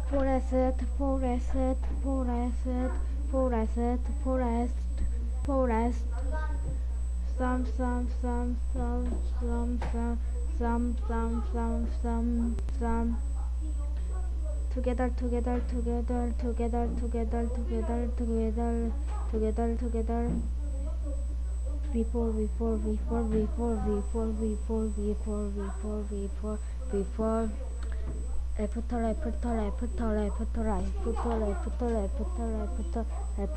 forest, forest, forest, forest, forest, forest. Some. Together, together, together, together, together, together, together, together, together. Before. Apple,